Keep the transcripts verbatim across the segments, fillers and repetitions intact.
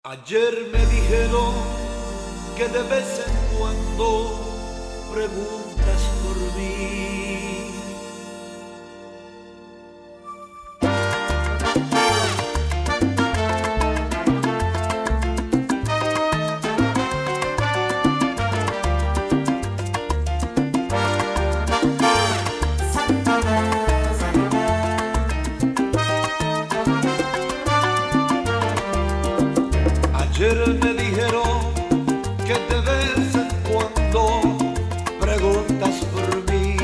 Ayer me dijeron que de vez en cuando preguntas por mí. Ayer me dijeron que de vez en cuando preguntas por mí.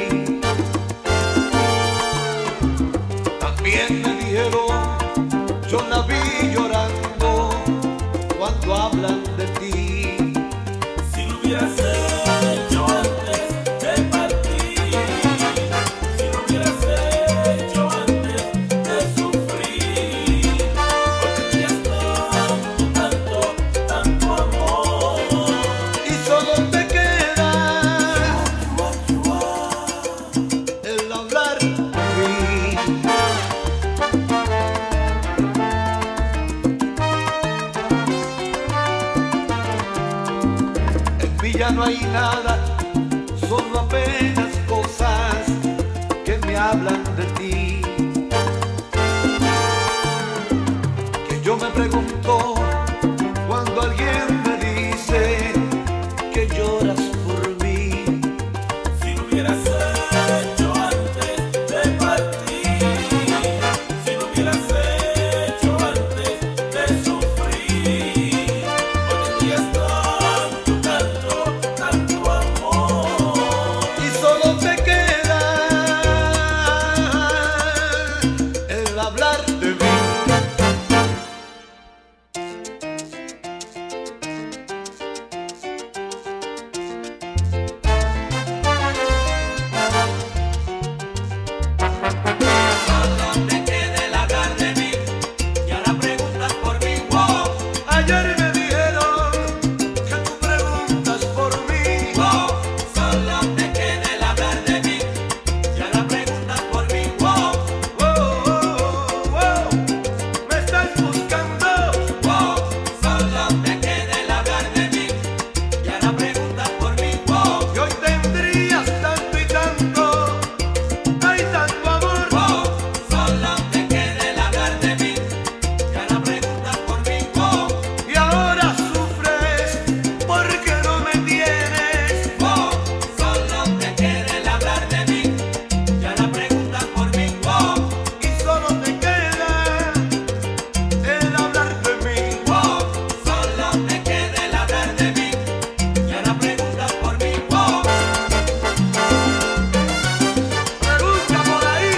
También me dijeron, yo la vi llorando cuando hablan de ti. Si lo hubieras hecho antes de partir, si lo hubieras hecho antes de sufrir, porque tenías tanto, tanto, tanto amor. Y solo te queda el hablar de mí. En mí ya no hay nada, solo apenas cosas que me hablan de ti. Que yo me pregunto cuando alguien me dice que lloras por mí. Si lo hubieras hecho antes de partir, si lo hubieras hecho antes de sufrir, porque tenías tanto, tanto, tanto amor. Y solo te queda el hablar de mí. Solo te queda el hablar de mí, y ahora preguntas por mí, wow, Ayer me dijeron que tú preguntas por mí. wow. Solo te queda el hablar de mí, y ahora preguntas por mí, wow, Oh, oh, oh, me estás buscando. wow. Solo te queda el hablar de mí, y ahora preguntas por mí, wow, Y hoy tendrías tanto y tanto, hay tanto amor. wow. Solo te queda el hablar de mí, y ahora preguntas por mí, wow, Y ahora sufres porque no me tienes. wow. Solo te queda el hablar de mí, y ahora preguntas por mí, wow, Y solo te queda el hablar de mí. wow. Solo te queda el hablar de mí, y ahora preguntas por mí, wow. Pregunta por ahí.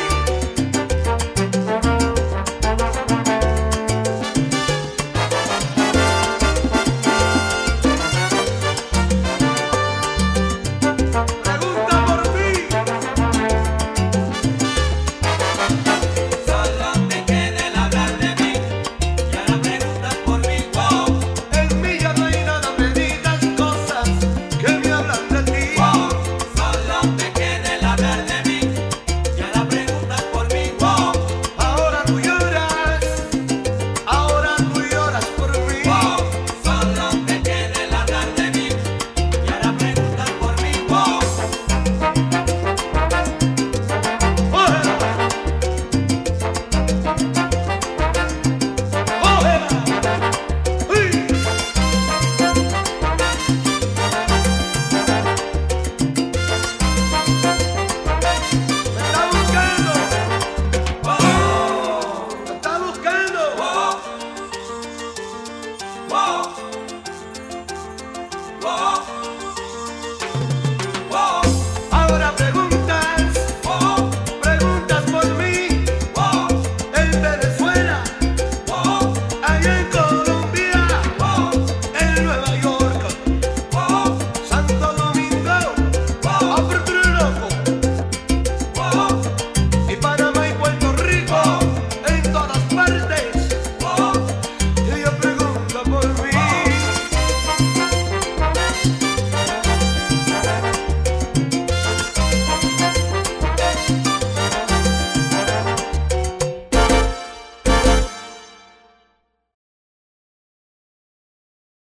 Pregunta por mí. Solo te queda el hablar de mí, y ahora preguntas por mí, wow, En mí ya no hay nada, me digas cosas que me hablan de ti. wow. Solo te queda el hablar de mí, y ahora preguntas por mí, wow, Ahora tú lloras, ahora tú lloras por mí. wow. Solo te queda el hablar de mí, y ahora preguntas por mí, wow. Cógela, cógela. ¡Uy! Me está buscando, Wow, me está buscando. wow, wow.